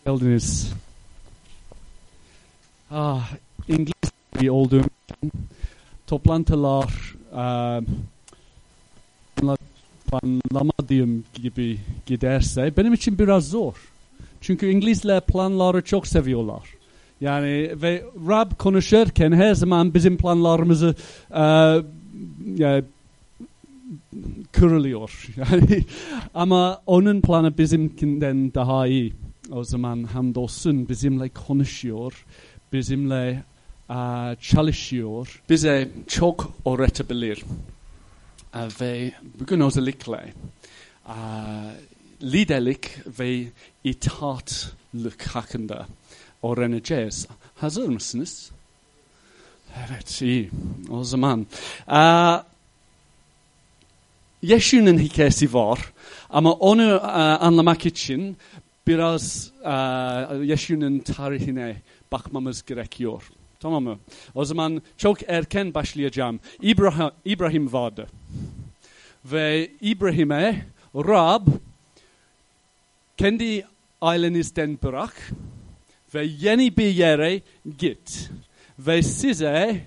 geldiniz. İngiliz olduğum için toplantılar planlamadığım gibi giderse benim için biraz zor. Çünkü İngilizler planları çok seviyorlar. Yani ve Rab konuşurken her zaman bizim planlarımızı kırılıyor. Yani ama onun planı bizimkinden daha iyi. O zaman hamdolsun bizimle konuşuyor, bizimle çalışıyor. Bize çok öğretebilir. Ve bugün özellikle liderlik ve itaatlık hakkında öğreneceğiz. Hazır mısınız? Evet, iyi. O zaman Yeşu'nun hikayesi var ama onu anlamak için biraz Yeşu'nun tarihine bakmamız gerekiyor. Tamam mı? O zaman çok erken başlayacağım. İbrahim vardı. Ve İbrahim'e Rab kendi ailenizden bırak ve yeni bir yere git. Ve size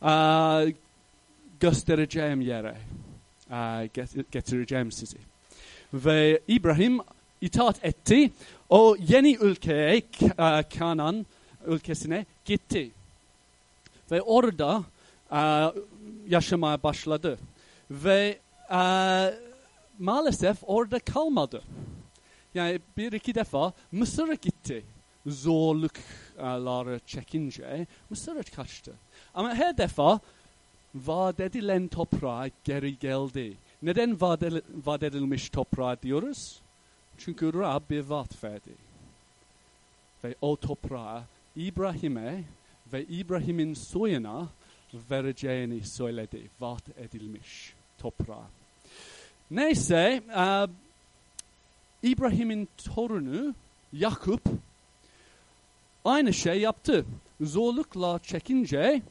göstereceğim yere getireceğim sizi. Ve İbrahim itaat etti. O yeni ülkeye, Kanan ülkesine gitti. Ve orada yaşamaya başladı. Ve maalesef orada kalmadı. Yani bir iki defa Mısır'a gitti. Zorlukları çekince Mısır'a kaçtı. Ama her defa vaat edilen toprağa geri geldi. Neden vaat edilmiş toprağı diyoruz? Çünkü Rab bir vaat verdi. Ve o toprağı İbrahim'e ve İbrahim'in soyuna vereceğini söyledi. Vaat edilmiş toprağı. Neyse, İbrahim'in torunu Yakup aynı şey yaptı. Zorlukla çekince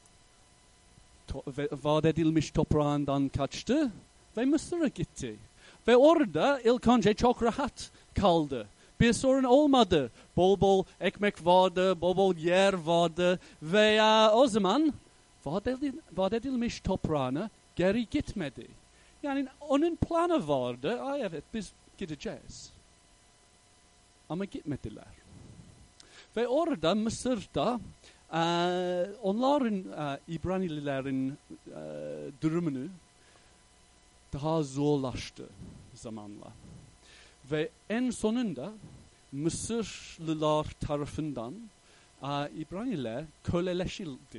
vaat edilmiş toprağından kaçtı ve Mısır'a gitti. Ve orada ilk önce çok rahat kaldı. Bir sorun olmadı. Bol bol ekmek vardı, bol bol yer vardı. Ve o zaman vaat edilmiş toprağına geri gitmedi. Yani onun planı vardı. Evet biz gideceğiz. Ama gitmediler. Ve orada Mısır'da onların İbranilerin durumunu daha zorlaştı zamanla. Ve en sonunda Mısırlılar tarafından İbraniler köleleşildi.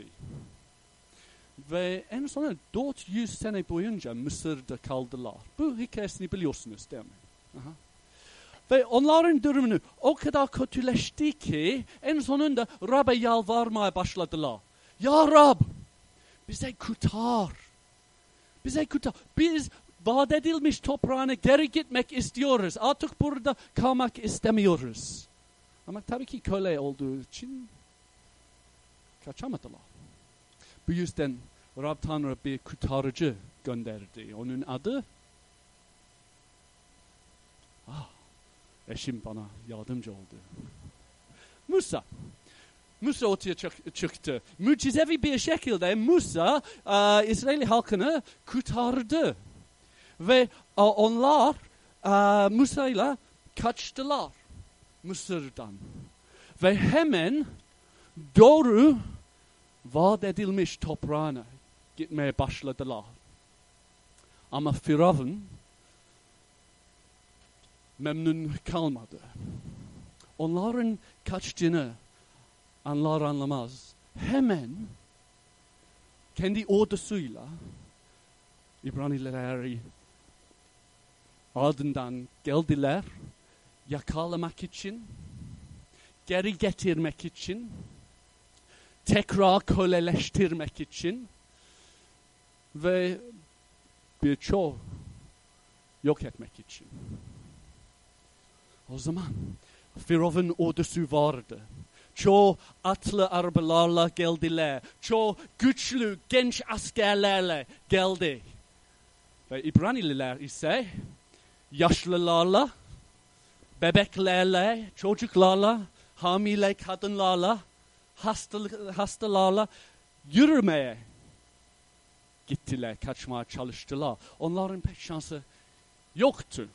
Ve en sonunda 400 sene boyunca Mısır'da kaldılar. Bu hikayesini biliyorsunuz değil mi? Aha. Ve onların durumunu o kadar kötüleşti ki en sonunda Rab'be yalvarmaya başladılar. Ya Rab, bize kurtar. Bize kurtar. Biz vaat edilmiş toprağına geri gitmek istiyoruz. Artık burada kalmak istemiyoruz. Ama tabii ki köle olduğu için kaçamadılar. Bu yüzden Rab Tanrı bir kurtarıcı gönderdi. Onun adı eşim bana yardımcı oldu. Musa. Musa ortaya çıktı. Mucizevi bir şekilde Musa İsrail halkını kurtardı. Ve onlar Musa'yla kaçtılar Mısır'dan. Ve hemen doğru vaat edilmiş toprağına gitmeye başladılar. Ama Firavun memnun kalmadı. Onların kaçtığını anlar anlamaz hemen kendi ordusuyla İbranileri ardından geldiler yakalamak için, geri getirmek için, tekrar köleleştirmek için ve birçok yok etmek için. O zaman Firavun ordusu vardı. Çoğu atlı arabalarla geldiler. Çoğu güçlü genç askerlerle geldi. Ve İbraniler ise yaşlılarla bebeklerle, çocuklarla, hamile kadınlarla, hastalarla yürümeye gittiler, kaçmaya çalıştılar. Onların pek şansı yoktu.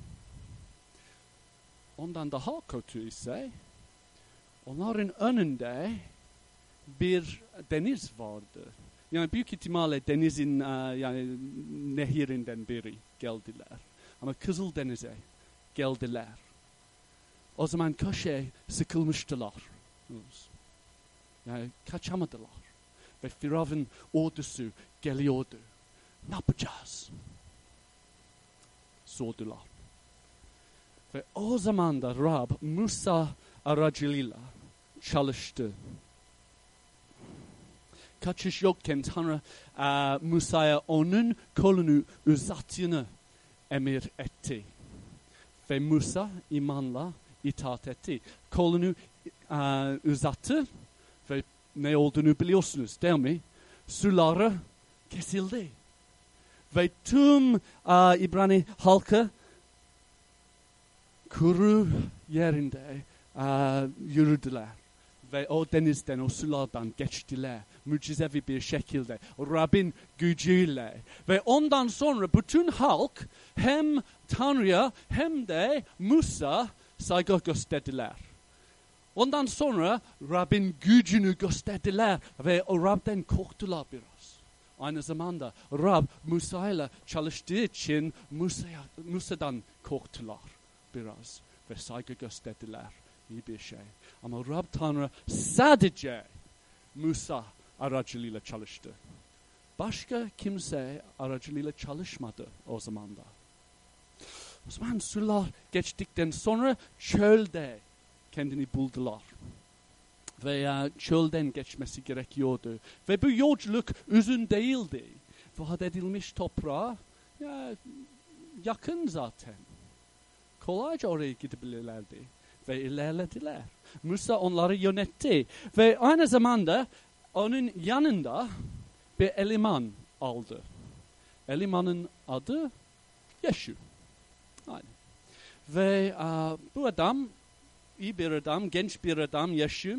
Ondan daha kötü ise onların önünde bir deniz vardı. Yani büyük ihtimalle denizin yani nehirinden biri geldiler. Ama Kızıldeniz'e geldiler. O zaman köşeye sıkılmıştılar. Yani kaçamadılar. Ve Firavun ordusu geliyordu. Ne yapacağız? Sordular. Ve o zaman da Rab Musa aracılığıyla çalıştı. Kaçış yokken Tanrı Musa'ya onun kolunu uzatını emir etti. Ve Musa imanla itaat etti. Kolunu uzattı ve ne olduğunu biliyorsunuz değil mi? Suları kesildi. Ve tüm İbrani halkı kuru yerinde yürüdüler. Ve o denizden, o sulardan geçtiler. Mucizevi bir şekilde. Rabbin gücüyle. Ve ondan sonra bütün halk hem Tanrı'ya hem de Musa saygı gösterdiler. Ondan sonra Rabbin gücünü gösterdiler. Ve o Rab'den korktular biraz. Aynı zamanda Rab Musa'yla çalıştığı için Musa'dan korktular biraz. Ve saygı gösterdiler. İyi bir şey. Ama Rab Tanrı sadece Musa aracılığıyla çalıştı. Başka kimse aracılığıyla çalışmadı o zaman da. O zaman sular geçtikten sonra çölde kendini buldular. Ve çölden geçmesi gerekiyordu. Ve bu yolculuk uzun değildi. Vaat edilmiş toprağa yakın zaten. Kolayca oraya gidebilirlerdi. Ve ilerlediler. Musa onları yönetti. Ve aynı zamanda onun yanında bir eleman aldı. Elemanın adı Yeşu. Ve bu adam, iyi bir adam, genç bir adam Yeşu.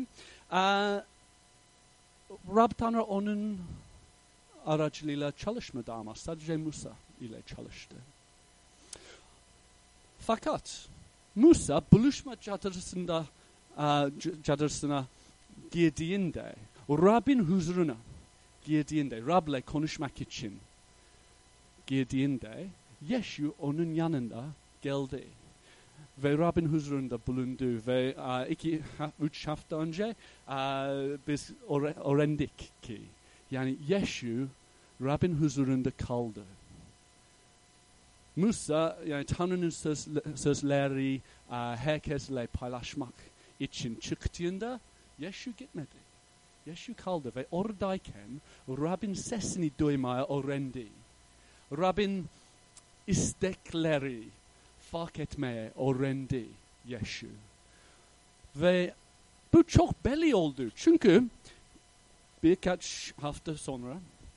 Rab Tanrı onun aracılığıyla çalışmadı ama sadece Musa ile çalıştı. Fakat Musa buluşma çadırına girdiğinde, Rab'in huzuruna girdiğinde, Rab'le konuşmak için girdiğinde, Yeşu onun yanında geldi. Ve Rab'in huzurunda bulundu. Ve 2-3 hafta önce biz öğrendik ki, yani Yeşu Rab'in huzurunda kaldı. Musa, yani Tanrı'nın sözleri herkesle paylaşmak için çıktığında Yeşu gitmedi. Yeşu kaldı ve oradayken Rab'in sesini duymaya öğrendi. Rab'in istekleri fark etmeye öğrendi Yeşu. Ve bu çok belli oldu. Çünkü birkaç hafta sonra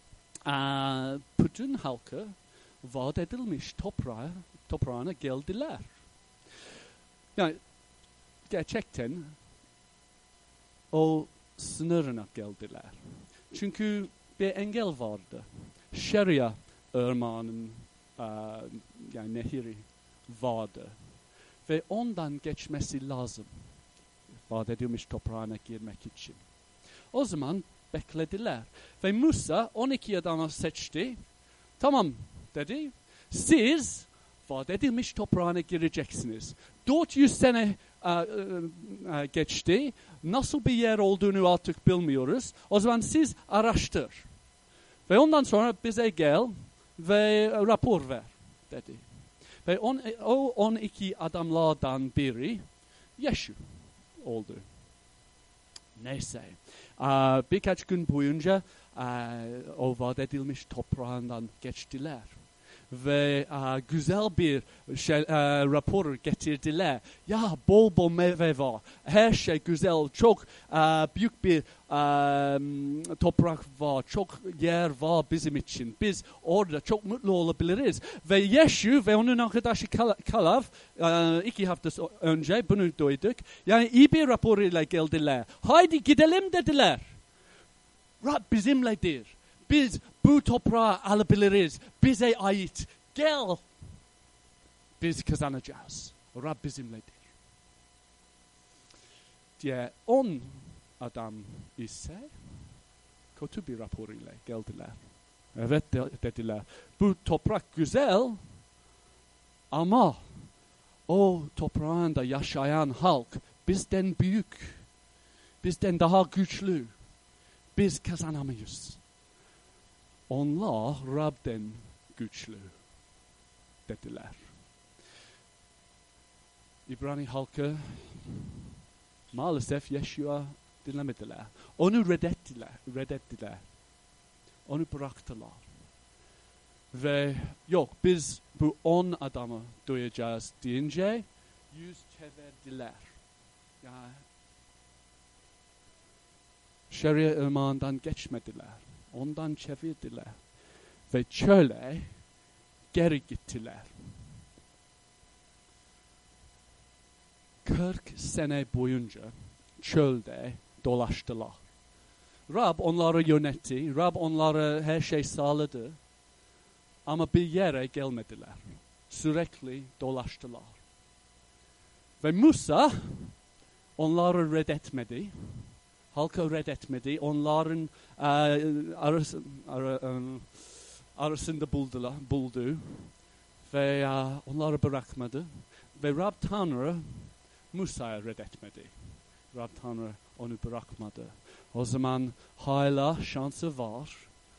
bütün halkı vaat edilmiş toprağına geldiler. Yani gerçekten o sınırına geldiler. Çünkü bir engel vardı. Şeria ırmağının yani nehri vardı. Ve ondan geçmesi lazım. Vaat edilmiş toprağına girmek için. O zaman beklediler. Ve Musa 12 adamı seçti. Tamam dedi. Siz vaat edilmiş toprağına gireceksiniz. 400 sene geçti. Nasıl bir yer olduğunu artık bilmiyoruz. O zaman siz araştır. Ve ondan sonra bize gel ve rapor ver dedi. Ve o 12 adamlardan biri Yeşu oldu. Neyse. Birkaç gün boyunca o vaat edilmiş toprağından geçtiler. ve güzel bir rapor getirdiler. Ya bol bol meyve var. Her şey güzel. Çok büyük bir toprak var. Çok yer var bizim için. Biz orada çok mutlu olabiliriz. Ve Yeşu ve onun arkadaşı Kalav 2 hafta önce bunu duyduk. Yani iyi bir rapor ile geldiler. Haydi gidelim dediler. Rab bizimledir. Biz bu toprağı alabiliriz. Bize ait. Gel. Biz kazanacağız. Rab bizimledir. Diye 10 adam ise kötü bir rapor ile geldiler. Evet dediler. Bu toprak güzel ama o toprağında yaşayan halk bizden büyük. Bizden daha güçlü. Biz kazanamayız. Onlar Rab'den güçlü dediler. İbrani halkı maalesef Yeşua dinlemediler. Onu reddettiler. Onu bıraktılar. Ve yok biz bu 10 adamı duyacağız deyince yüz çevirdiler. Yani Şeria ırmağından geçmediler. Ondan çevirdiler. Ve çöle geri gittiler. 40 sene boyunca çölde dolaştılar. Rab onları yönetti. Rab onlara her şey sağladı. Ama bir yere gelmediler. Sürekli dolaştılar. Ve Musa onları reddetmedi. Halka reddetmedi. Onların arasında buldu. Ve onları bırakmadı. Ve Rab Tanrı Musa'yı reddetmedi. Rab Tanrı onu bırakmadı. O zaman hala şansı var.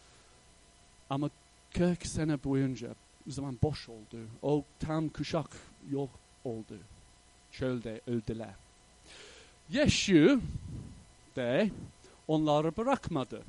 Ama 40 sene boyunca o zaman boş oldu. O tam kuşak yok oldu. Çölde öldüler. Yeşu de onları bırakmadı.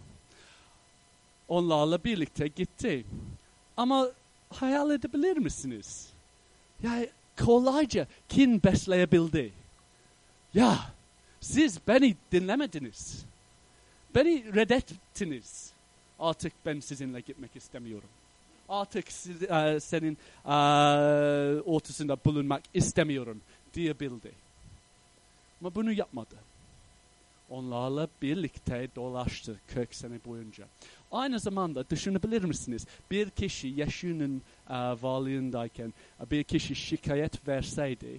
Onlarla birlikte gitti. Ama hayal edebilir misiniz? Ya kolayca kin besleyebildi. Ya siz beni dinlemediniz. Beni reddettiniz. Artık ben sizinle gitmek istemiyorum. Artık senin ortasında bulunmak istemiyorum diyebildi. Ama bunu yapmadı. Onlarla birlikte dolaştı 40 sene boyunca. Aynı zamanda düşünebilir misiniz? Bir kişi Yeşu'nun varlığındayken bir kişi şikayet verseydi,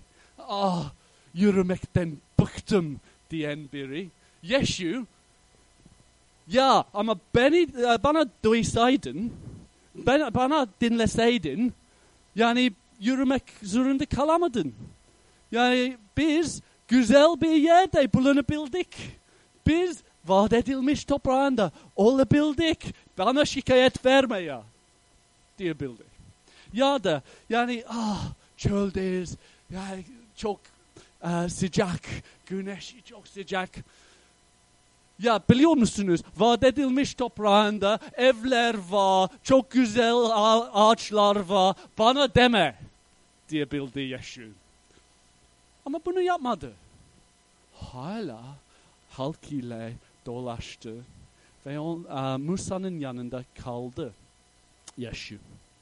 yürümekten bıktım diyen biri, Yeşu, ya ama bana duysaydın, bana dinleseydin, yani yürümek zorunda kalamadın. Yani biz güzel bir yerde bulunabildik. Biz vaat edilmiş toprağında olabildik. Bana şikayet verme ya diyebildi. Ya da yani çöldeyiz. Yani çok sıcak. Güneş çok sıcak. Ya biliyor musunuz? Vaat edilmiş toprağında evler var. Çok güzel ağaçlar var. Bana deme diyebildi Yeşu. Ama bunu yapmadı. Hala halk ile dolaştı ve Musa'nın yanında kaldı Yeşu.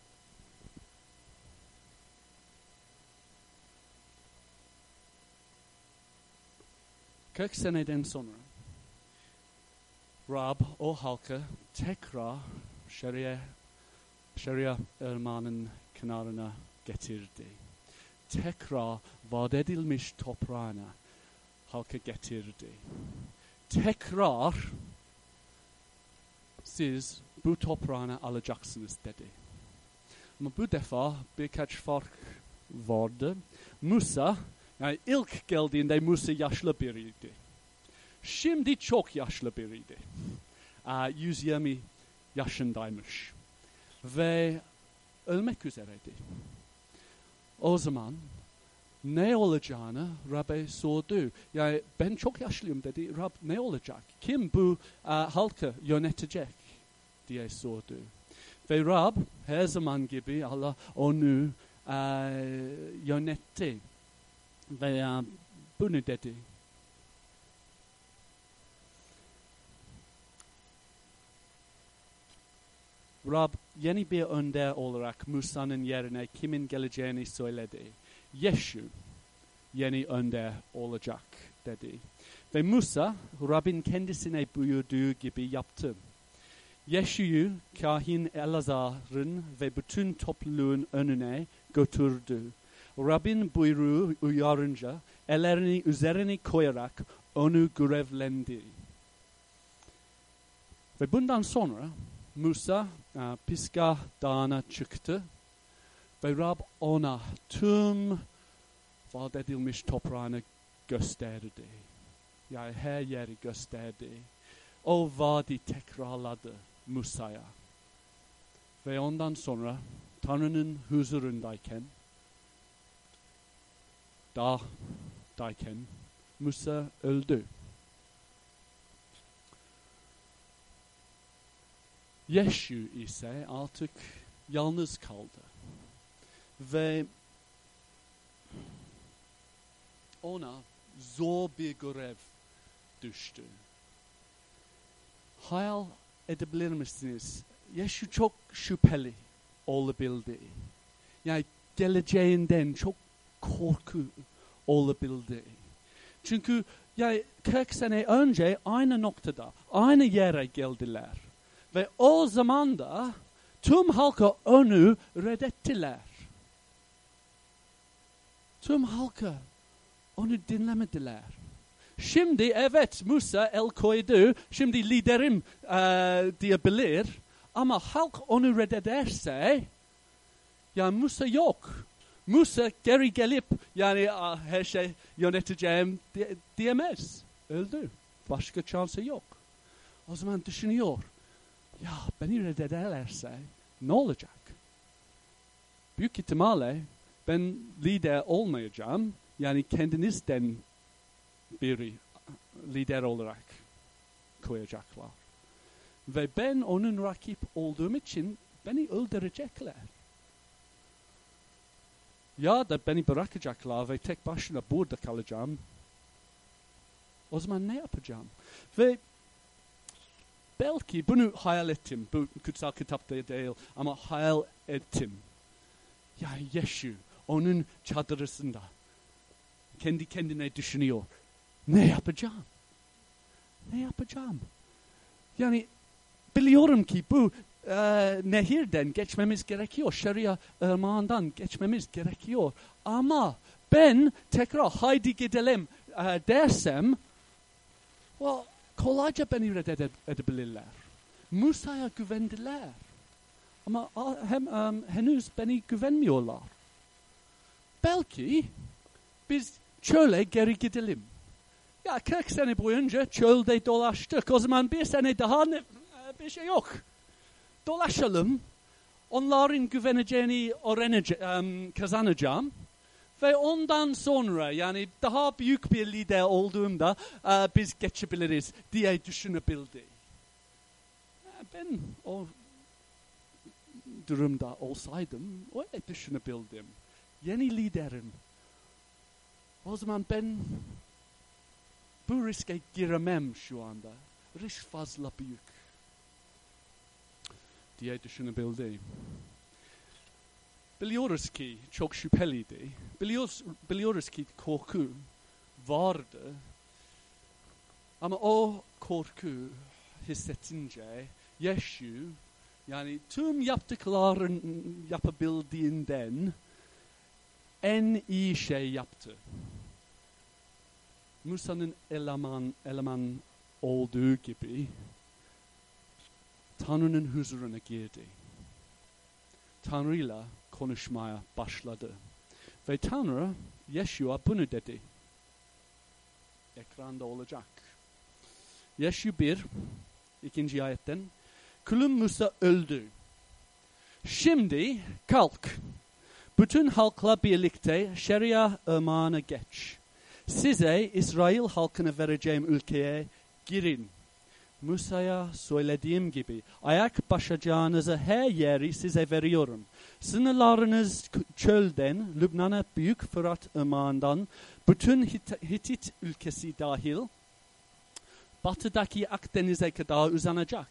Kırk seneden sonra Rab o halkı tekrar Şeria ırmağının kenarına getirdi. Tekrar vaat edilmiş toprağına halka getirdi. Tekrar siz bu toprağını alacaksınız dedi. Ama bu defa birkaç fark vardı. Musa, yani ilk geldiğinde Musa yaşlı biriydi. Şimdi çok yaşlı biriydi. 120 yaşındaymış. Ve ölmek üzereydi. O zaman ne olacağını Rab'e sordu. Yani ben çok yaşlıyım dedi. Rab ne olacak? Kim bu halkı yönetecek diye sordu. Ve Rab her zaman gibi Allah onu yönetti. Ve bunu dedi. Rab yeni bir önder olarak Musa'nın yerine kimin geleceğini söyledi. Yeşu yeni önder olacak dedi. Ve Musa Rab'in kendisine buyurduğu gibi yaptı. Yeşu'yu kahin Elazar'ın ve bütün topluluğun önüne götürdü. Rab'in buyruğu uyarınca ellerini üzerine koyarak onu görevlendi. Ve bundan sonra Musa Pisgah Dağı'na çıktı ve Rab ona tüm vaat edilmiş toprağını gösterdi. Yani her yeri gösterdi. O vaadi tekrarladı Musa'ya. Ve ondan sonra Tanrı'nın huzurundayken, dağdayken Musa öldü. Yeşu ise artık yalnız kaldı. Ve ona zor bir görev düştü. Hayal edebilir misiniz? Yeşu çok şüpheli olabildi. Yani geleceğinden çok korku olabildi. Çünkü yani 40 sene önce aynı noktada, aynı yere geldiler. Ve o zaman da tüm halka onu reddettiler. Tüm halka onu dinlemediler. Şimdi evet Musa el koydu, şimdi liderim diyebilir. Ama halk onu reddederse, yani Musa yok. Musa geri gelip yani her şey yöneteceğim diyemez. Öldü. Başka şansı yok. O zaman düşünüyor. Ya beni reddederlerse ne olacak? Büyük ihtimalle ben lider olmayacağım. Yani kendinizden biri lider olarak koyacaklar. Ve ben onun rakip olduğum için beni öldürecekler. Ya da beni bırakacaklar ve tek başına burada kalacağım. O zaman ne yapacağım? Ve belki bunu hayal ettim. Bu kutsal kitapta değil ama hayal ettim. Ya Yeşu onun çadırısında kendi kendine düşünüyor. Ne yapacağım? Ne yapacağım? Yani biliyorum ki bu nehirden geçmemiz gerekiyor. Şeria ırmağından geçmemiz gerekiyor. Ama ben tekrar haydi gidelim dersem kolayca beni reddedebilirler. Musa'ya güvendiler. Ama henüz beni güvenmiyorlar. Belki biz çöle geri gidelim. Ya 40 sene boyunca çölde dolaştık. O zaman bir sene daha bir şey yok. Dolaşalım. Onların güveneceğini kazanacağım. Ve ondan sonra yani daha büyük bir lider olduğumda biz geçebiliriz diye düşünebildi. Ben o durumda olsaydım öyle düşünebildim. Yeni liderim. O zaman ben bu riske giremem şu anda. Risk fazla büyük diye düşünebildim. Biliyoruz ki çok şüpheliydi. Biliyoruz ki korku vardı. Ama o korku hissettince Yeşu yani tüm yaptıkların yapabildiğinden en iyi şey yaptı. Musa'nın eleman olduğu gibi Tanrı'nın huzuruna girdi. Tanrı'yla konuşmaya başladı. Ve Tanrı Yeşu'a bunu dedi. Ekranda olacak. Yeşu 1, 2. ayetten. Kulum Musa öldü. Şimdi kalk. Bütün halkla birlikte Şeria ırmağına geç. Size İsrail halkına vereceğim ülkeye girin. Musa'ya söylediğim gibi ayak basacağınızı her yeri size veriyorum. Sınırlarınız çölden, Lübnan'a Büyük Fırat Irmağı'ndan, bütün Hitit ülkesi dahil, batıdaki Akdeniz'e kadar uzanacak.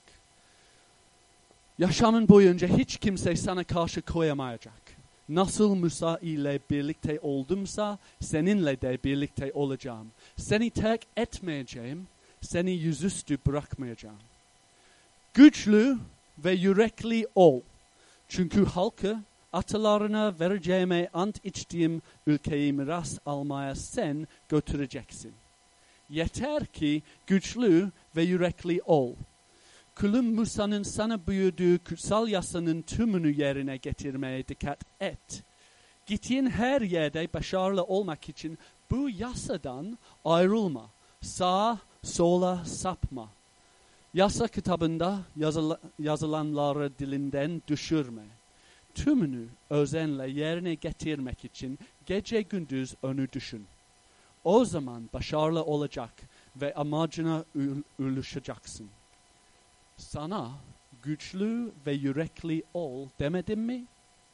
Yaşamın boyunca hiç kimse sana karşı koyamayacak. Nasıl Musa ile birlikte oldumsa seninle de birlikte olacağım. Seni terk etmeyeceğim, seni yüzüstü bırakmayacağım. Güçlü ve yürekli ol. Çünkü halkı atalarına vereceğime ant içtiğim ülkeyi miras almaya sen götüreceksin. Yeter ki güçlü ve yürekli ol. Kulum Musa'nın sana buyurduğu kutsal yasanın tümünü yerine getirmeye dikkat et. Gittiğin her yerde başarılı olmak için bu yasadan ayrılma. Sağa sola sapma. Yasa kitabında yazılanları dilinden düşürme. Tümünü özenle yerine getirmek için gece gündüz onu düşün. O zaman başarılı olacak ve amacına ulaşacaksın. Sana güçlü ve yürekli ol demedim mi?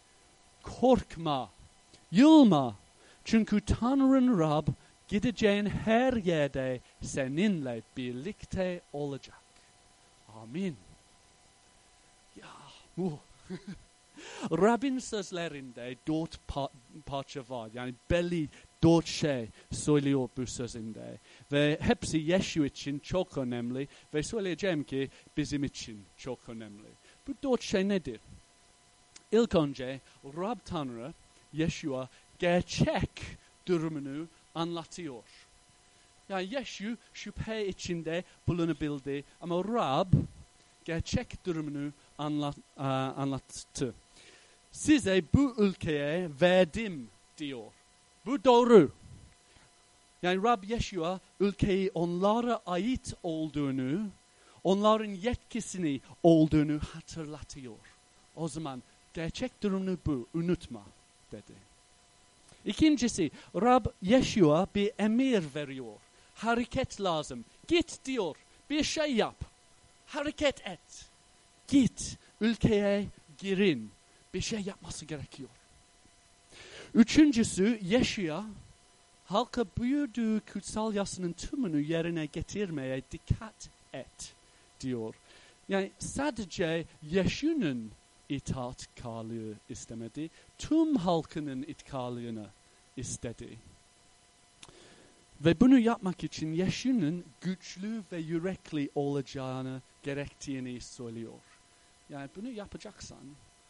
Korkma, yılma. Çünkü Tanrın Rab gideceğin her yerde seninle birlikte olacak. Amin. Ya bu Rabbin sözlerinde 4 parça var. Yani belli 4 şey söylüyor bu sözünde. Ve hepsi Yeşu için çok önemli. Ve söyleyeceğim ki bizim için çok önemli. Bu 4 şey nedir? İlk önce Rab Tanrı Yeşu'a gerçek durumunu anlatıyor. Yani Yeşu şüphe içinde bulunabildi ama Rab gerçek durumunu anlattı. Size bu ülkeye verdim diyor. Bu doğru. Yani Rab Yeşua ülkeyi onlara ait olduğunu, onların yetkisini olduğunu hatırlatıyor. O zaman gerçek durumunu bu, unutma dedi. İkincisi, Rab Yeşua bir emir veriyor. Hareket lazım. Git diyor. Bir şey yap. Hareket et. Git. Ülkeye girin. Bir şey yapması gerekiyor. Üçüncüsü, Yeşua halka buyurduğu kutsal yasanın tümünü yerine getirmeye dikkat et diyor. Yani sadece Yeşu'nun itaatkarlığı istemedi, tüm halkının itaatkarlığını istedi. Ve bunu yapmak için Yeşu'nun güçlü ve yürekli olacağını gerektiğini söylüyor. Yani bunu yapacaksan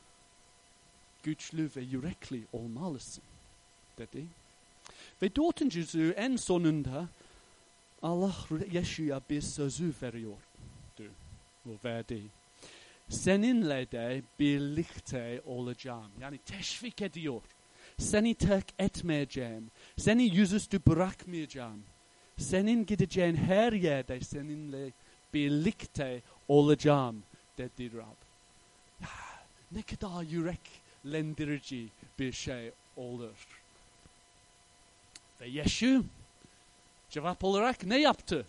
güçlü ve yürekli olmalısın dedi. Ve dördüncüsü en sonunda Allah Yeşu'ya bir sözü veriyordu. Verdi. Seninle de birlikte olacağım. Yani teşvik ediyor. Seni terk etmeyeceğim. Seni yüzüstü bırakmayacağım. Senin gideceğin her yerde seninle birlikte olacağım dedi Rab. Ya, ne kadar yüreklendirici bir şey olur. Ve Yeşu cevap olarak ne yaptı?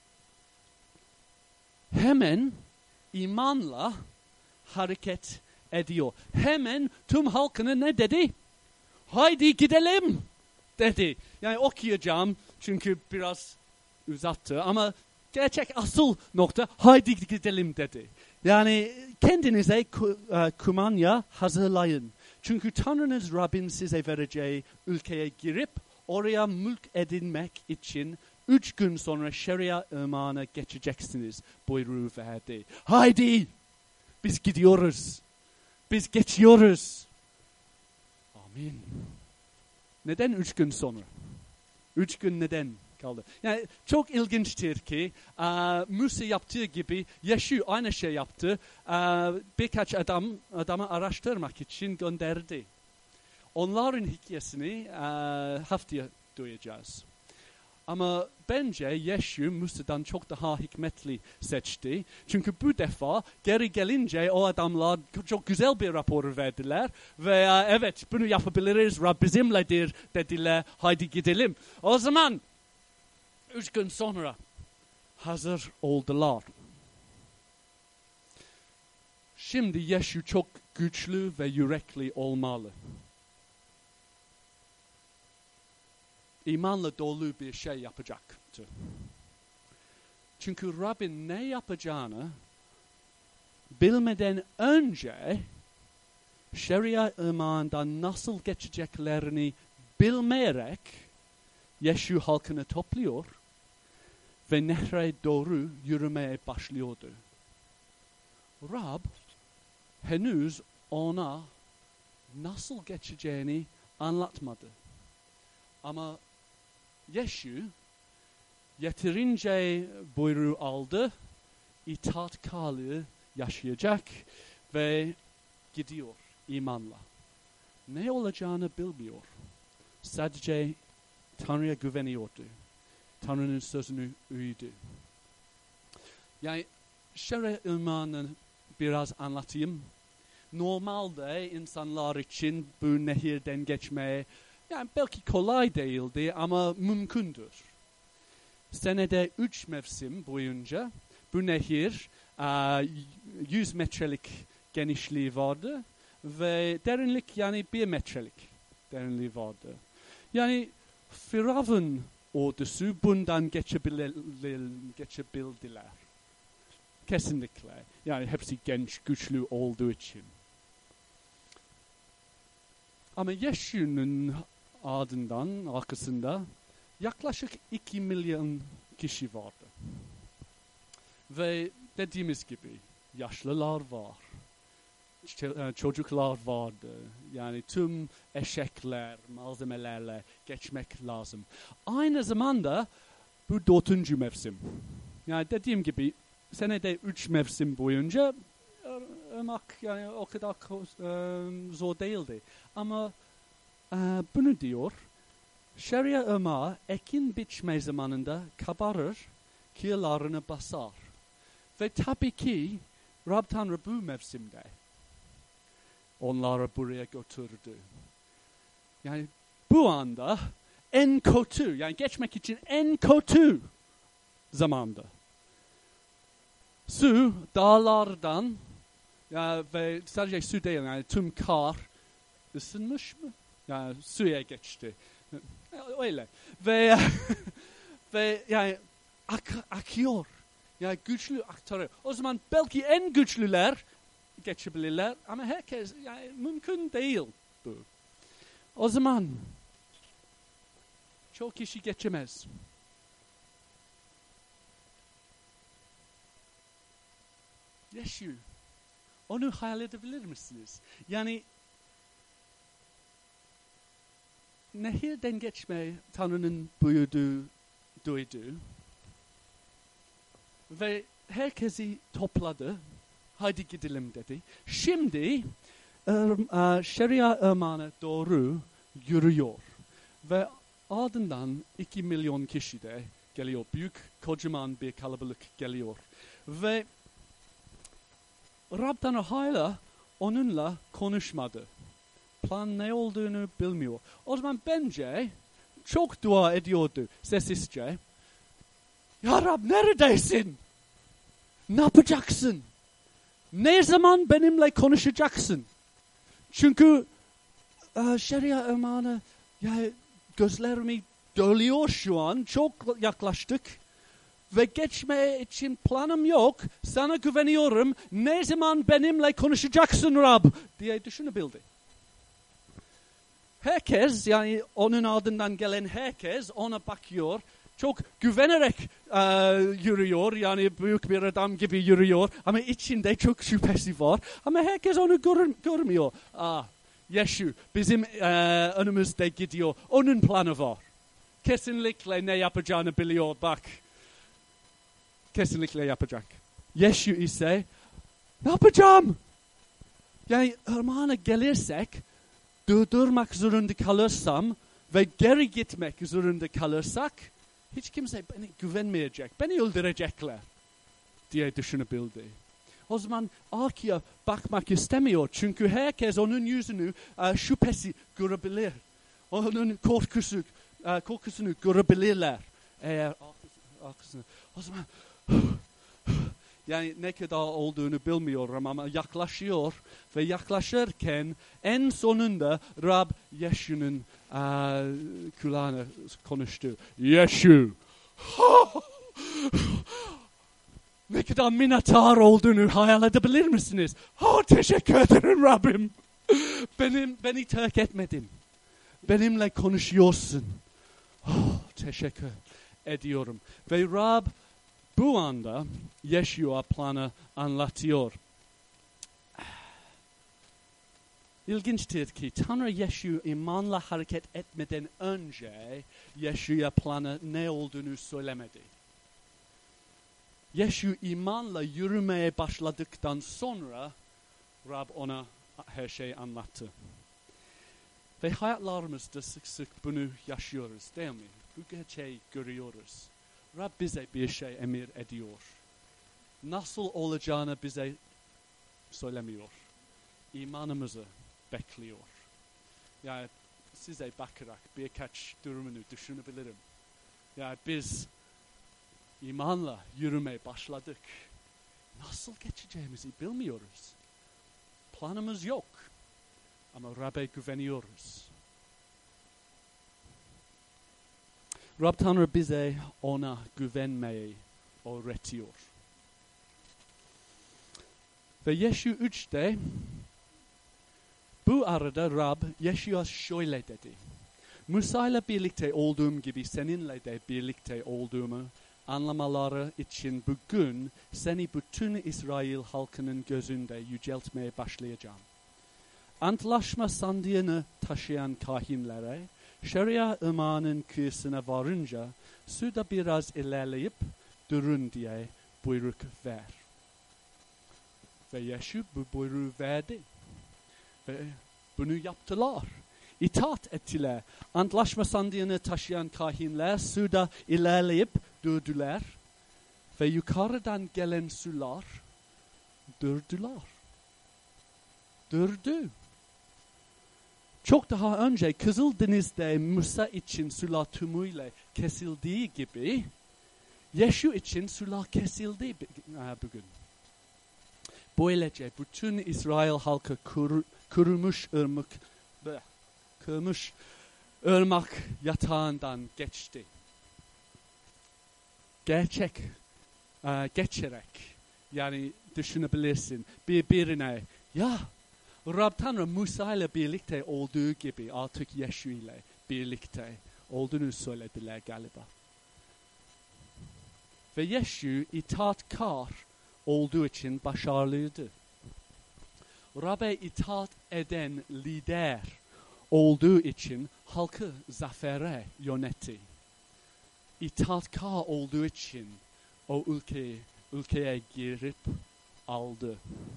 Hemen imanla hareket ediyor. Hemen tüm halkına ne dedi? Haydi gidelim dedi. Yani okuyacağım çünkü biraz uzattı ama gerçek asıl nokta haydi gidelim dedi. Yani kendinize kumanya hazırlayın. Çünkü Tanrınız Rabbin size vereceği ülkeye girip oraya mülk edinmek için 3 gün sonra Şeria Irmağı'na geçeceksiniz buyruğu verdi. Haydi biz gidiyoruz. Biz geçiyoruz. Amin. Neden 3 gün sonra? 3 gün neden kaldı? Yani çok ilginçtir ki Musa yaptığı gibi Yeşu aynı şey yaptı. Birkaç adamı araştırmak için gönderdi. Onların hikayesini haftaya duyacağız. Ama bence Yeşu Musa'dan çok daha hikmetli seçti. Çünkü bu defa geri gelince o adamlar çok güzel bir rapor verdiler. Ve evet bunu yapabiliriz, Rab bizimledir dediler. Haydi gidelim. O zaman 3 gün sonra hazır oldular. Şimdi Yeşu çok güçlü ve yürekli olmalı. İmanla dolu bir şey yapacaktı. Çünkü Rabbin ne yapacağını bilmeden önce şeria ırmağından nasıl geçeceklerini bilmeyerek Yeşu halkını topluyor ve nehre doğru yürümeye başlıyordu. Rab henüz ona nasıl geçeceğini anlatmadı. Ama Yeşu yeterince buyruğu aldı, itaatkarlığı yaşayacak ve gidiyor imanla. Ne olacağını bilmiyor. Sadece Tanrı'ya güveniyordu. Tanrı'nın sözünü uydu. Yani şeria ırmağını biraz anlatayım. Normalde insanlar için bu nehirden geçmeye yani belki kolay değildi ama mümkündür. Senede 3 mevsim boyunca bu nehir 100 metrelik genişliği vardı ve derinlik yani 1 metrelik derinliği vardı. Yani Firavun ordusu bundan geçebildiler. Kesinlikle. Yani hepsi genç, güçlü olduğu için. Ama Yeşu'nun ardından, arkasında yaklaşık 2 milyon kişi vardı. Ve dediğimiz gibi yaşlılar var. Çocuklar vardı. Yani tüm eşekler, malzemelerle geçmek lazım. Aynı zamanda bu 4. mevsim. Yani dediğim gibi senede 3 mevsim boyunca ırmak yani o kadar zor değildi. Ama bunu diyor, şeria ırmağı ekin biçme zamanında kabarır, kıyılarını basar. Ve tabii ki Rab Tanrı bu mevsimde onları buraya götürdü. Yani bu anda en kötü, yani geçmek için en kötü zamanda. Su dağlardan ve sadece su değil, yani tüm kar ısınmış mı? Yani suya geçti. Öyle. Ve yani akıyor. Yani güçlü aktarıyor. O zaman belki en güçlüler geçebilirler ama herkes yani mümkün değil bu. O zaman çok kişi geçemez. Yeşu, onu hayal edebilir misiniz? Yani nehirden geçmeye Tanrı'nın buyurduğu duydu ve herkesi topladı. Haydi gidelim dedi. Şimdi şeria ırmağına doğru yürüyor. Ve ardından 2 milyon kişi de geliyor. Büyük, kocaman bir kalabalık geliyor. Ve Rab Tanrı hala onunla konuşmadı. Plan ne olduğunu bilmiyor. O zaman bence çok dua ediyordu sessizce. Ya Rab neredesin? Ne yapacaksın? Ne zaman benimle konuşacaksın? Çünkü şeria ırmağına gözlerimi doluyor şu an. Çok yaklaştık. Ve geçmeye için planım yok. Sana güveniyorum. Ne zaman benimle konuşacaksın Rab? Diye düşünebildi. Herkes yani onun ardından gelen herkes ona bakıyor. Çok güvenerek yürüyor. Yani büyük bir adam gibi yürüyor. Ama içinde çok şüphesi var. Ama herkes onu görmüyor. Yeşu bizim önümüzde gidiyor. Onun planı var. Kesinlikle ne yapacağını biliyor bak. Kesinlikle yapacak. Yeşu ise ne yapacağım? Yani ırmağına gelirsek durdurmak zorunda kalırsam ve geri gitmek zorunda kalırsak hiç kimse beni güvenmeyecek. Beni öldürecekler diye düşünebildi. O zaman arkaya bakmak istemiyor. Çünkü herkes onun yüzünü şüphesi görebilir. Onun korkusunu görebilirler. Eğer arkasını. O zaman Yani ne kadar olduğunu bilmiyorum ama yaklaşıyor ve yaklaşırken en sonunda Rab Yeşu'nun kulağına konuştu. Yeşu. Ne kadar minnettar olduğunu hayal edebilir misiniz? Teşekkür ederim Rabbim. Beni terk etmedin. Benimle konuşuyorsun. Teşekkür ediyorum. Ve Rab bu anda Yeşu'a planı anlatıyor. İlginçtir ki Tanrı Yeşu imanla hareket etmeden önce Yeşu'a planı ne olduğunu söylemedi. Yeşu imanla yürümeye başladıktan sonra Rab ona her şeyi anlattı. Ve hayatlarımızda sık sık bunu yaşıyoruz değil mi? Bu gerçeği görüyoruz. Rab bize bir şey emir ediyor. Nasıl olacağını bize söylemiyor. İmanımızı bekliyor. Yani size bakarak birkaç durumunu düşünebilirim. Yani biz imanla yürümeye başladık. Nasıl geçeceğimizi bilmiyoruz. Planımız yok. Ama Rab'be güveniyoruz. Rab Tanrı bize ona güvenmeyi öğretiyor. Ve Yeşu 3'te bu arada Rab Yeşu'a şöyle dedi. Musa ile birlikte olduğum gibi seninle de birlikte olduğumu anlamaları için bugün seni bütün İsrail halkının gözünde yüceltmeye başlayacağım. Antlaşma sandığını taşıyan kahinlere Şeria ırmağının kıyısına varınca suda biraz ilerleyip durun diye buyruk ver. Ve Yeşu bu buyruğu verdi. Ve bunu yaptılar. İtaat ettiler. Antlaşma sandığını taşıyan kahinler suda ilerleyip durdular. Ve yukarıdan gelen sular durdular. Durdu. Çok daha önce Kızıldeniz'de Musa için sular tümüyle kesildiği gibi Yeşu için sular kesildi bugün. Böylece bütün İsrail halkı kurumuş ırmak yatağından geçti. Geçerek yani düşünebilirsin birbirine ya Rab Tanrı Musa ile birlikte olduğu gibi artık Yeşu ile birlikte olduğunu söylediler galiba. Ve Yeşu itaatkar olduğu için başarılıydı. Rab'be itaat eden lider olduğu için halkı zafere yönetti. İtaatkar olduğu için o ülkeye girip aldı.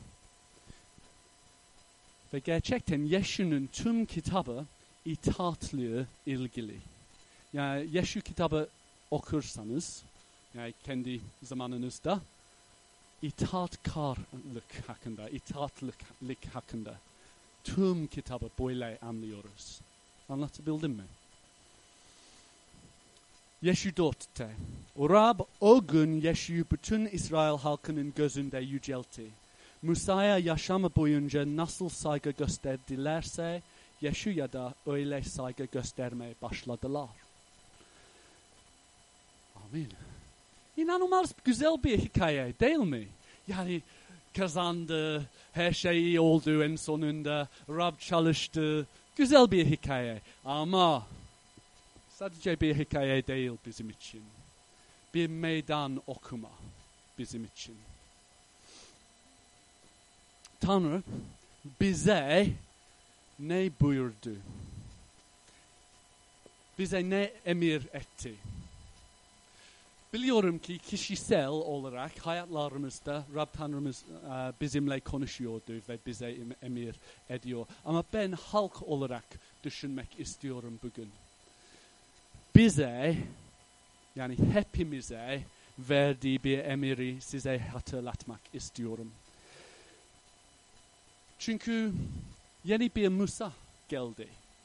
Ve gerçekten Yeşu'nun tüm kitabı itaatla ilgili. Yani Yeşu kitabı okursanız, yani kendi zamanınızda itaatkarlık hakkında tüm kitabı böyle anlıyoruz. Anlatabildim mi? Yeşu 4'te. Rab o gün Yeşu'yu bütün İsrail halkının gözünde yüceltti. Musa'ya yaşamı boyunca nasıl saygı gösterdilerse Yeşu'ya da öyle saygı göstermeye başladılar. Amin. İnanılmaz güzel bir hikaye değil mi? Yani kazandı, her şey iyi oldu en sonunda, Rab çalıştı. Güzel bir hikaye ama sadece bir hikaye değil bizim için. Bir meydan okuma bizim için. Tanrı bize ne buyurdu? Bize ne emir etti? Biliyorum ki kişisel olarak hayatlarımızda Rab Tanrımız bizimle konuşuyordu ve bize emir ediyor. Ama ben halk olarak düşünmek istiyorum bugün. Bize, yani hepimize verdiği bir emiri size hatırlatmak istiyorum. Çünkü yeni bir Musa geldi.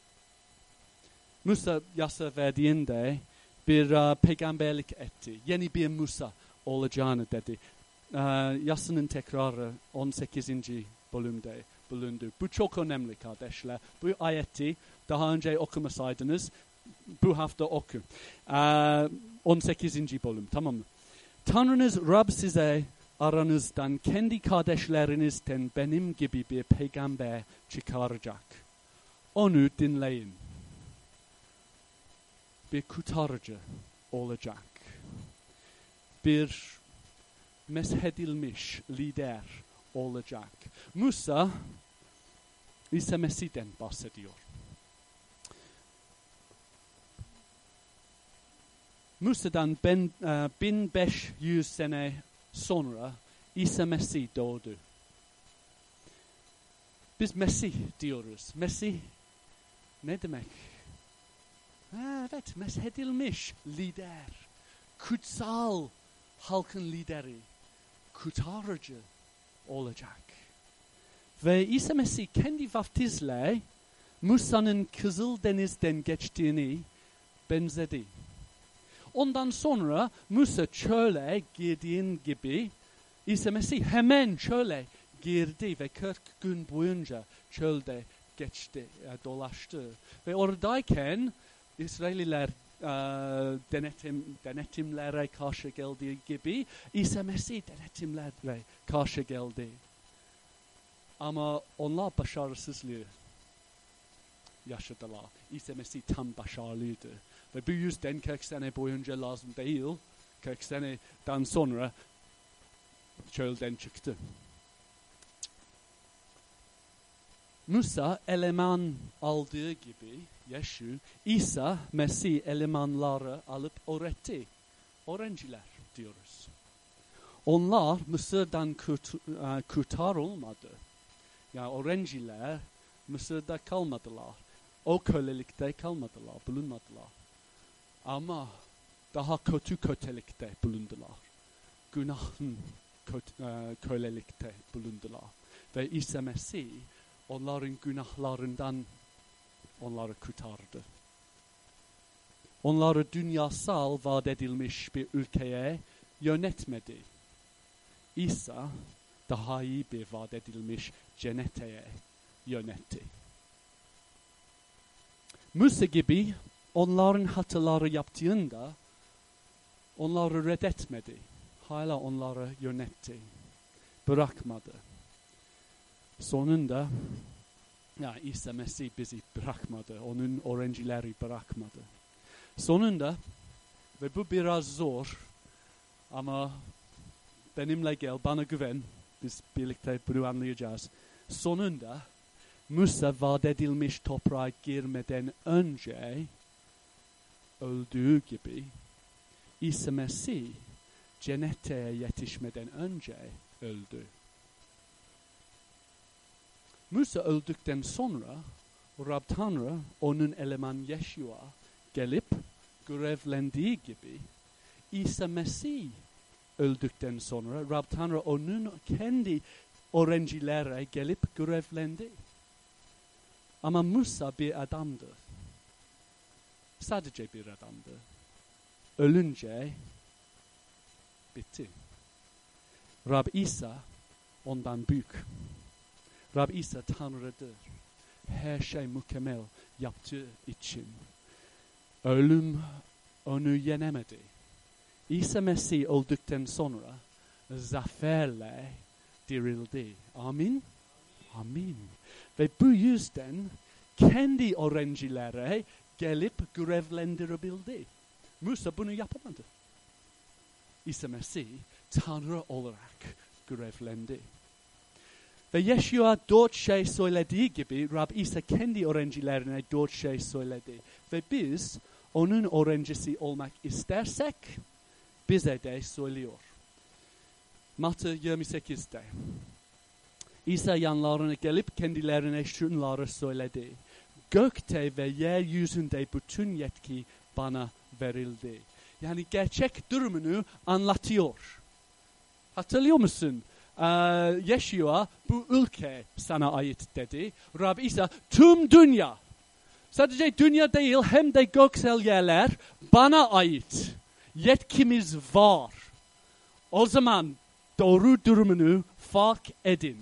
Musa yasa verdiğinde bir peygamberlik etti. Yeni bir Musa olacağını dedi. Yasanın tekrarı 18. bölümde bulundu. Bu çok önemli kardeşler. Bu ayeti daha önce okumasaydınız bu hafta oku. 18. bölüm, tamam mı? Tanrınız Rab size aranızdan kendi kardeşlerinizden benim gibi bir peygamber çıkaracak. Onu dinleyin. Bir kurtarıcı olacak. Bir meshedilmiş lider olacak. Musa, İsa Mesih'den bahsediyor. Musa'dan 1500 sene sonra İsa Mesih doğdu. Biz Mesih diyoruz. Mesih ne demek? Evet, meshedilmiş lider. Kutsal halkın lideri. Kurtarıcı olacak. Ve İsa Mesih kendi vaftizle Musa'nın Kızıldeniz'den geçtiğini benzedi. Ondan sonra Musa çöle girdiğin gibi İsa Mesih hemen çöle girdi ve 40 gün boyunca çölde geçti, dolaştı. Ve oradayken İsrailliler denetimlere karşı geldiği gibi İsa Mesih denetimlere karşı geldi. Ama onlar başarısızlığı yaşadılar. İsa Mesih tam başarılıydı. Ve bu yüzden 40 sene boyunca lazım değil, 40 seneden sonra çölden çıktı. Musa eleman aldığı gibi Yeşu, İsa Mesih elemanları alıp öğretti. Öğrenciler diyoruz. Onlar Mısır'dan kurtarılmadı. Yani öğrenciler Mısır'da kalmadılar. O kölelikte kalmadılar, bulunmadılar. Ama daha kötü kölelikte bulundular. Günahın kölelikte bulundular. Ve İsa Mesih onların günahlarından onları kurtardı. Onları dünyasal vaat edilmiş bir ülkeye yönetmedi. İsa daha iyi bir vaat edilmiş cennete yönetti. Musa gibi onların hataları yaptığında onları reddetmedi. Hala onları yönetti. Bırakmadı. Sonunda İsa Mesih bizi bırakmadı. Onun öğrencileri bırakmadı. Sonunda ve bu biraz zor ama benimle gel, bana güven. Biz birlikte bunu anlayacağız. Sonunda Musa vaat edilmiş toprağa girmeden önce öldüğü gibi İsa Mesih cennete yetişmeden önce öldü. Musa öldükten sonra Rab Tanrı onun eleman Yeşua gelip görevlendiği gibi İsa Mesih öldükten sonra Rab Tanrı onun kendi öğrencilere gelip görevlendi. Ama Musa bir adamdı. Sadece bir adamdı. Ölünce bitti. Rab İsa ondan büyük. Rab İsa Tanrı'dır. Her şey mükemmel yaptığı için. Ölüm onu yenemedi. İsa Mesih öldükten sonra zaferle dirildi. Amin. Amin. Ve bu yüzden kendi öğrencilere gelip görevlendirebildi. Musa bunu yapamadı. İsa Mesih Tanrı olarak görevlendi. Ve Yeşua 4 şey söylediği gibi Rab İsa kendi öğrencilerine 4 şey söyledi. Ve biz onun öğrencisi olmak istersek bize de söylüyor. Matta 28'de İsa yanlarına gelip kendilerine şunları söyledi. Gökte ve yeryüzünde bütün yetki bana verildi. Yani gerçek durumunu anlatıyor. Hatırlıyor musun? Yeşua bu ülke sana ait dedi. Rab İsa tüm dünya. Sadece dünya değil hem de göksel yerler bana ait. Yetkimiz var. O zaman doğru durumunu fark edin.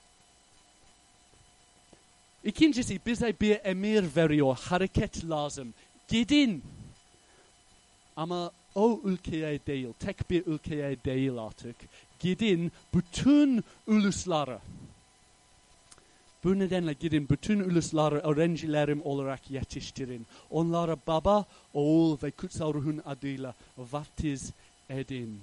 İkincisi bize bir emir veriyor. Hareket lazım. Gidin. Ama o ülkeye değil, tek bir ülkeye değil artık. Gidin bütün uluslara. Bu nedenle gidin bütün ulusları öğrencilerim olarak yetiştirin. Onlara Baba, Oğul ve Kutsal Ruhun adıyla vaftiz edin.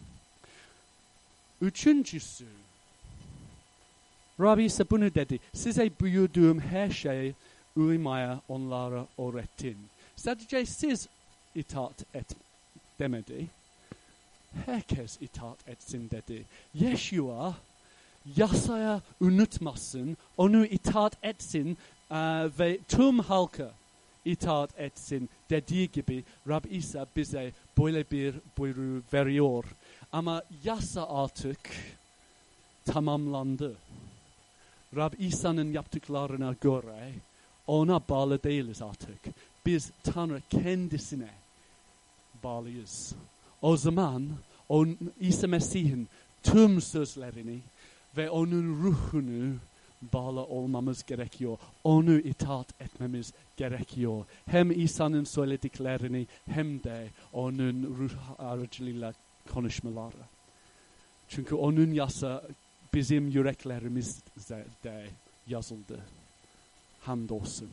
Üçüncüsü, Rabbi ise bunu dedi. Size buyurduğum her şeye uymaya onlara öğretin. Sadece siz itaat et demedi. Herkes itaat etsin dedi. Yeshua yasaya unutmasın, onu itaat etsin ve tüm halka itaat etsin dediği gibi Rabbi İsa bize böyle bir buyruğu veriyor. Ama yasa artık tamamlandı. Rabbi İsa'nın yaptıklarına göre ona bağlı değiliz artık. Biz Tanrı kendisine bağlıyız. O zaman İsa Mesih'in tüm sözlerini ve onun ruhunu bağlı olmamız gerekiyor. Onu itaat etmemiz gerekiyor. Hem İsa'nın söylediklerini hem de onun ruh aracılığıyla konuşmaları. Çünkü onun yasa bizim yüreklerimizde de yazıldı. Hamdolsun.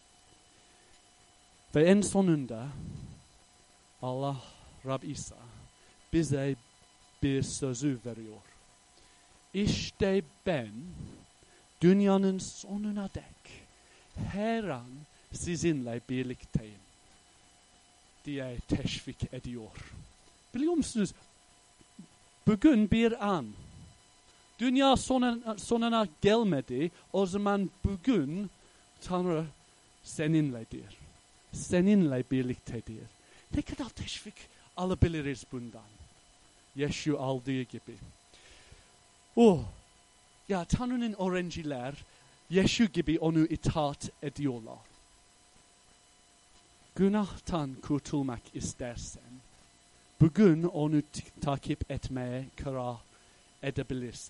Ve en sonunda Allah Rabbi İsa bize bir sözü veriyor. İşte ben dünyanın sonuna dek her an sizinle birlikteyim diye teşvik ediyor. Biliyor musunuz? Bugün bir an. Dünya sonuna gelmedi. O zaman bugün Tanrı seninledir. Seninle birliktedir. Ne kadar teşvik alabiliriz bundan? Yeshua aldığı gibi. Ya Tanrı'nın öğrenciler Yeshua gibi onu itaat ediyorlar. Günahtan kurtulmak istersen bugün onu takip etmeye karar edebilirsin.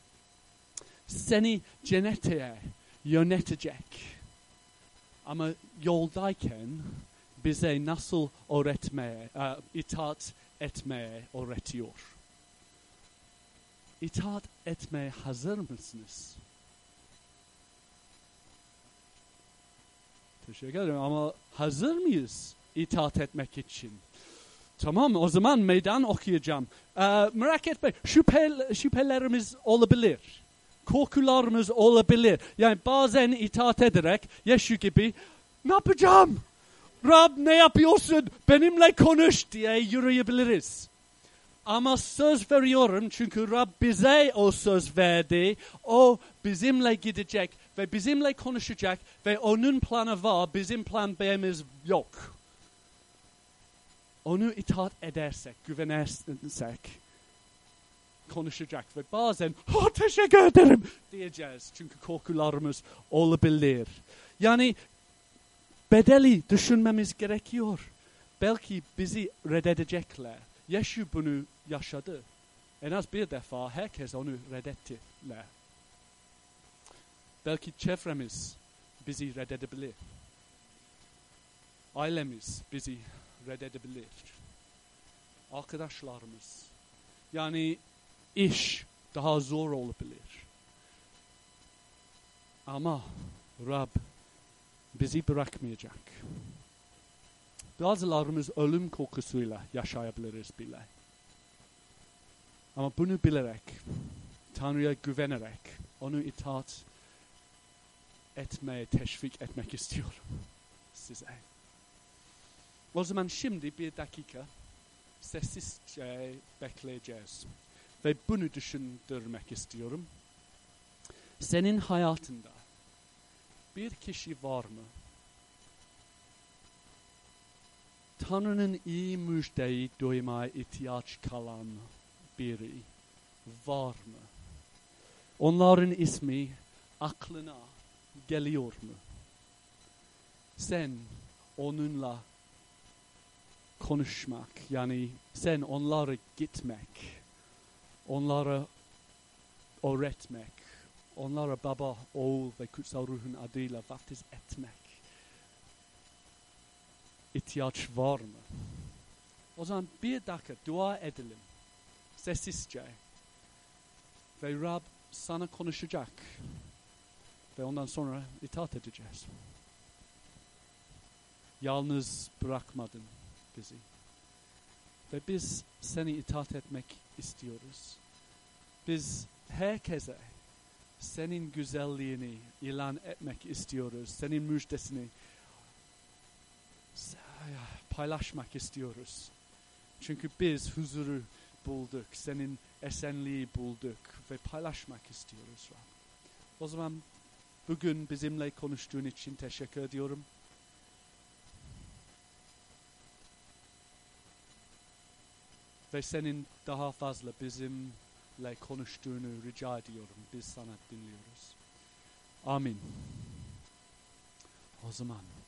Seni cennete yönetecek. Ama yoldayken bize nasıl itaat etmeye öğretiyor. İtaat etmeye hazır mısınız? Teşekkür ederim ama hazır mıyız itaat etmek için? Tamam, o zaman meydan okuyacağım. Merak etmeyin, şüphelerimiz olabilir. Korkularımız olabilir. Yani bazen itaat ederek Yeshua gibi ne yapacağım? Rab ne yapıyorsun? Benimle konuş diye yürüyebiliriz. Ama söz veriyorum çünkü Rab bize o söz verdi. O bizimle gidecek ve bizimle konuşacak ve onun planı var. Bizim plan B'miz yok. Onu itaat edersek, güvenirsek konuşacak ve bazen teşekkür ederim diyeceğiz. Çünkü korkularımız olabilir. Yani bedeli düşünmemiz gerekiyor. Belki bizi reddedecekler. Yeshua bunu yaşadı. En az bir defa herkes onu reddettiler. Belki çevremiz bizi reddedebilir. Ailemiz bizi reddedebilir. Arkadaşlarımız. Yani iş daha zor olabilir. Ama Rab bizi bırakmayacak. Bazılarımız ölüm korkusuyla yaşayabiliriz bile. Ama bunu bilerek, Tanrı'ya güvenerek, onu itaat etmeye teşvik etmek istiyorum size. O zaman şimdi bir dakika sessizce bekleyeceğiz. Ve bunu düşündürmek istiyorum. Senin hayatında bir kişi var mı? Tanrı'nın iyi müjdeyi duymaya ihtiyaç kalan biri var mı? Onların ismi aklına geliyor mu? Sen onunla konuşmak, yani sen onlara gitmek, onlara öğretmek, onlara baba, oğul ve kutsal ruhun adıyla vaftiz etmek ihtiyaç var mı? O zaman bir dakika dua edelim. Sessizce. Ve Rab sana konuşacak. Ve ondan sonra itaat edeceğiz. Yalnız bırakmadın bizi. Ve biz seni itaat etmek istiyoruz. Biz herkese senin güzelliğini ilan etmek istiyoruz. Senin müjdesini paylaşmak istiyoruz. Çünkü biz huzuru bulduk. Senin esenliği bulduk ve paylaşmak istiyoruz. O zaman bugün bizimle konuştuğun için teşekkür ediyorum. Ve senin daha fazla bizimle konuştuğunu rica ediyorum. Biz sana dinliyoruz. Amin. O zaman